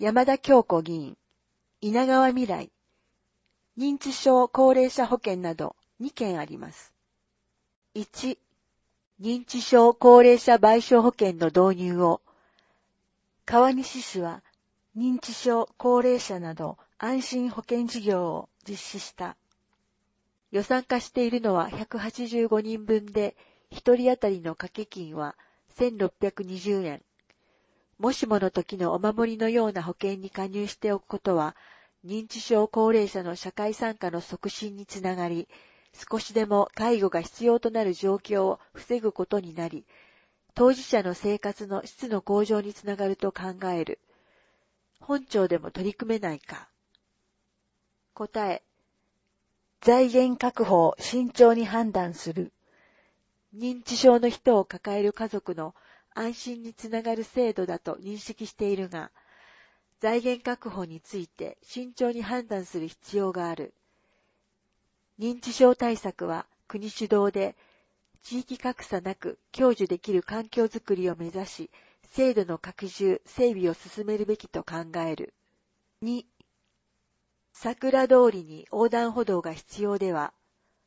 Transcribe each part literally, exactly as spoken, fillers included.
山田京子議員、稲川未来、認知症高齢者保険などにけんあります。いち、認知症高齢者賠償保険の導入を、川西市は認知症高齢者など安心保険事業を実施した。予算化しているのはひゃくはちじゅうごにんぶんで、ひとり当たりの掛け金はせんろっぴゃくにじゅうえん。もしもの時のお守りのような保険に加入しておくことは、認知症高齢者の社会参加の促進につながり、少しでも介護が必要となる状況を防ぐことになり、当事者の生活の質の向上につながると考える。本庁でも取り組めないか。答え。財源確保を慎重に判断する。認知症の人を抱える家族の安心につながる制度だと認識しているが、財源確保について慎重に判断する必要がある。認知症対策は国主導で、地域格差なく享受できる環境づくりを目指し、制度の拡充、整備を進めるべきと考える。に、桜通りに横断歩道が必要では、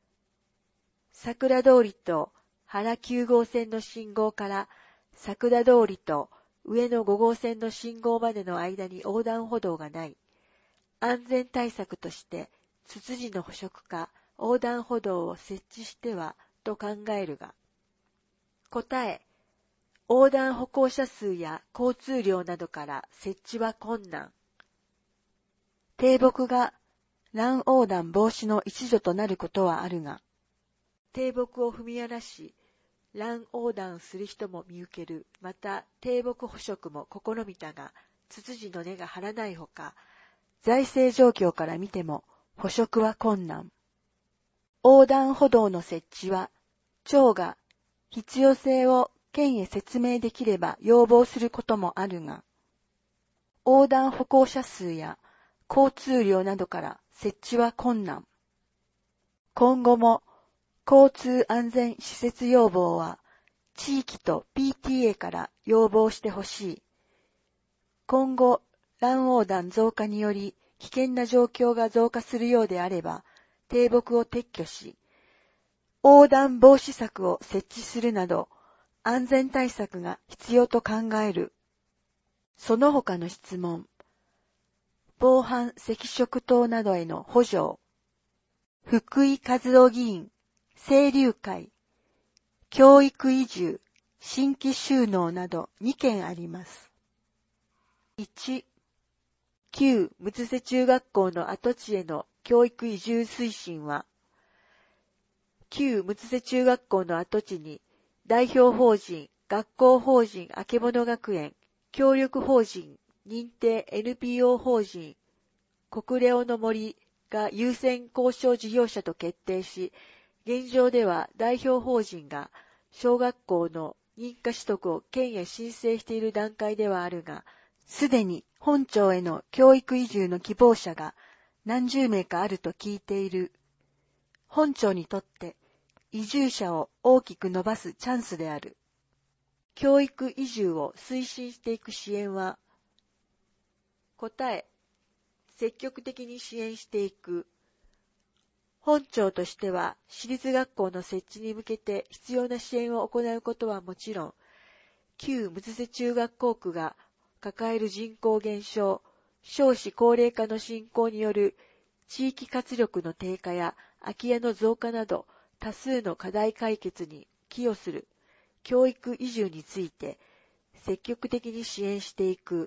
桜通りと原きゅうごうせんの信号から桜通りと上野ごごうせんの信号までの間に横断歩道がない。安全対策として、ツツジの捕食か横断歩道を設置してはと考えるが。答え。横断歩行者数や交通量などから設置は困難。低木が乱横断防止の一助となることはあるが、低木を踏み荒らし、乱横断する人も見受ける。また、低木捕食も試みたが、ツツジの根が張らないほか、財政状況から見ても捕食は困難。横断歩道の設置は、町が必要性を県へ説明できれば要望することもあるが、横断歩行者数や交通量などから設置は困難。今後も交通安全施設要望は地域と ピーティーエー から要望してほしい。今後、乱横断増加により危険な状況が増加するようであれば、低木を撤去し、横断防止柵を設置するなど、安全対策が必要と考える。その他の質問。防犯赤色灯などへの補助。福井和夫議員、清流会、教育移住、新規就農などにけんあります。いち、旧六瀬中学校の跡地への教育移住推進は、旧六瀬中学校の跡地に代表法人、学校法人あけぼの学園、協力法人、認定 エヌピーオー 法人、国レオの森が優先交渉事業者と決定し、現状では代表法人が小学校の認可取得を県へ申請している段階ではあるが、すでに本町への教育移住の希望者が何十名かあると聞いている。本町にとって移住者を大きく伸ばすチャンスである。教育移住を推進していく支援は、答え、積極的に支援していく。本庁としては、私立学校の設置に向けて必要な支援を行うことはもちろん、旧六瀬中学校区が抱える人口減少、少子高齢化の進行による地域活力の低下や空き家の増加など多数の課題解決に寄与する教育移住について積極的に支援していく。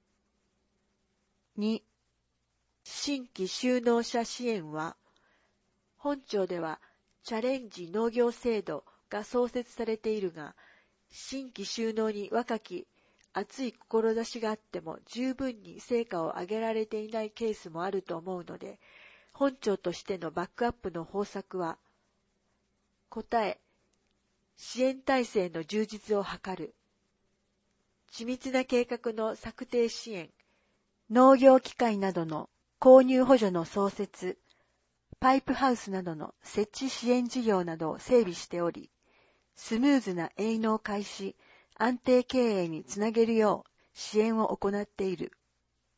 に、新規就農者支援は、本庁ではチャレンジ農業制度が創設されているが、新規就農に若き熱い志があっても十分に成果を上げられていないケースもあると思うので、本庁としてのバックアップの方策は、答え、支援体制の充実を図る。緻密な計画の策定支援、農業機械などの購入補助の創設、パイプハウスなどの設置支援事業などを整備しており、スムーズな営農開始、安定経営につなげるよう支援を行っている。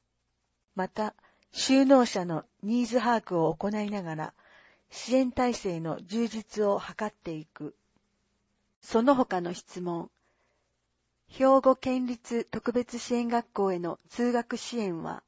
また、就農者のニーズ把握を行いながら、支援体制の充実を図っていく。その他の質問。兵庫県立特別支援学校への通学支援は、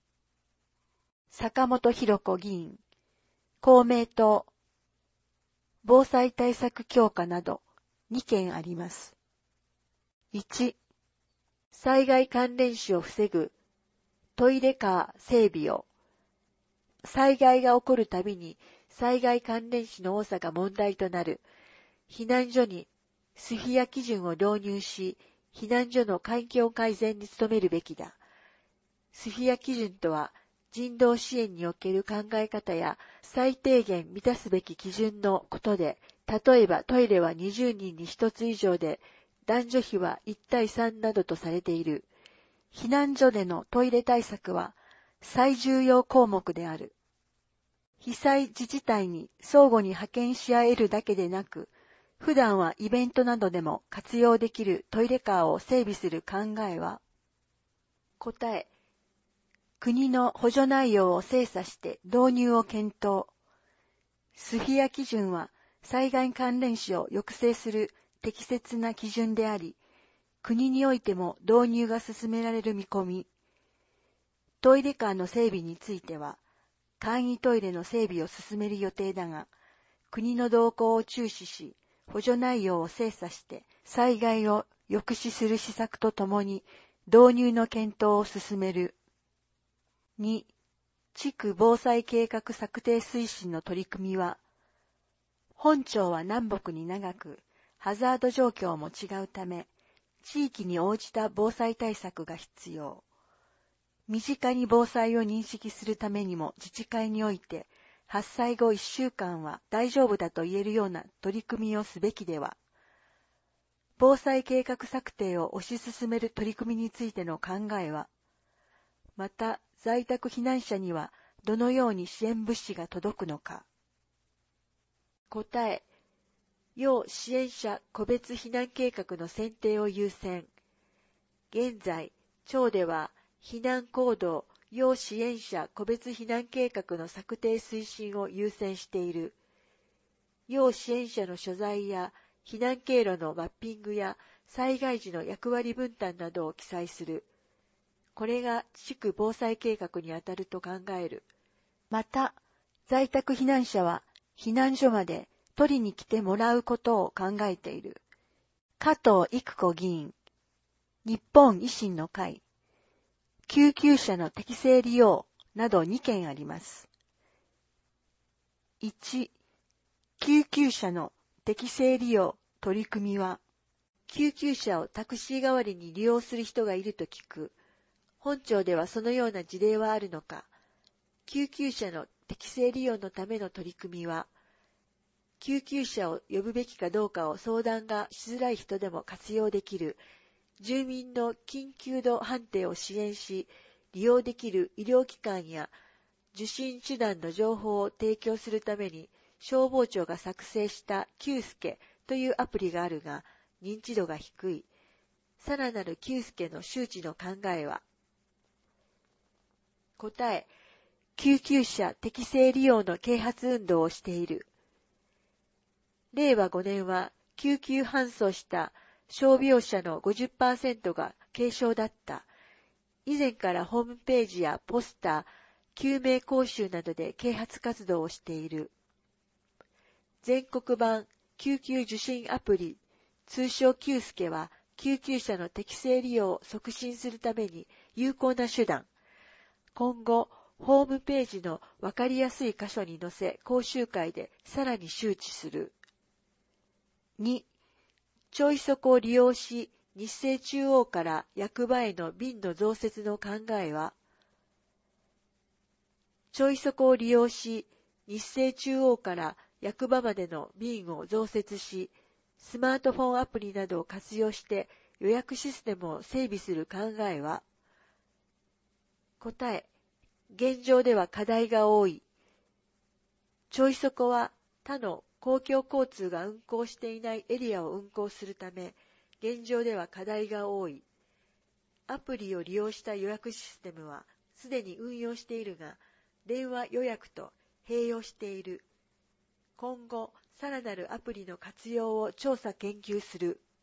坂本博子議員、公明党、防災対策強化などにけんあります。いち、災害関連死を防ぐトイレカー整備を。災害が起こるたびに災害関連死の多さが問題となる。避難所にスフィア基準を導入し、避難所の環境改善に努めるべきだ。スフィア基準とは、人道支援における考え方や最低限満たすべき基準のことで、例えばトイレはにじゅうにんにひとつ以上で、男女比はいちたいさんなどとされている。避難所でのトイレ対策は最重要項目である。被災自治体に相互に派遣し合えるだけでなく、普段はイベントなどでも活用できるトイレカーを整備する考えは、答え、国の補助内容を精査して導入を検討。スフィア基準は災害関連死を抑制する適切な基準であり、国においても導入が進められる見込み。トイレカーの整備については、簡易トイレの整備を進める予定だが、国の動向を注視し、補助内容を精査して災害を抑止する施策とともに導入の検討を進める。に、地区防災計画策定推進の取り組みは、本町は南北に長く、ハザード状況も違うため、地域に応じた防災対策が必要。身近に防災を認識するためにも自治会において、発災後いっしゅうかんは大丈夫だと言えるような取り組みをすべきでは。防災計画策定を推し進める取り組みについての考えは、また在宅避難者にはどのように支援物資が届くのか。答え、要支援者個別避難計画の選定を優先。現在、町では避難行動要支援者個別避難計画の策定推進を優先している。要支援者の所在や避難経路のマッピングや災害時の役割分担などを記載する。これが地区防災計画にあたると考える。また、在宅避難者は避難所まで取りに来てもらうことを考えている。加藤育子議員、日本維新の会、救急車の適正利用などにけんあります。いち、救急車の適正利用取り組みは、救急車をタクシー代わりに利用する人がいると聞く。本町ではそのような事例はあるのか。救急車の適正利用のための取り組みは、救急車を呼ぶべきかどうかを相談がしづらい人でも活用できる、住民の緊急度判定を支援し、利用できる医療機関や受診手段の情報を提供するために、消防庁が作成したキュースケというアプリがあるが、認知度が低い。さらなるキュースケの周知の考えは、答え、救急車適正利用の啓発運動をしている。れいわごねんは救急搬送した傷病者の ごじゅっパーセント が軽傷だった。以前からホームページやポスター、救命講習などで啓発活動をしている。全国版救急受診アプリ、通称キュースケは救急車の適正利用を促進するために有効な手段。今後、ホームページのわかりやすい箇所に載せ、講習会でさらに周知する。に、ちょいそこを利用し、日生中央から役場への便の増設の考えは、ちょいそこを利用し、日生中央から役場までの便を増設し、スマートフォンアプリなどを活用して予約システムを整備する考えは、答え、現状では課題が多い。ちょいそこは他の公共交通が運行していないエリアを運行するため、現状では課題が多い。アプリを利用した予約システムはすでに運用しているが、電話予約と併用している。今後、さらなるアプリの活用を調査研究する。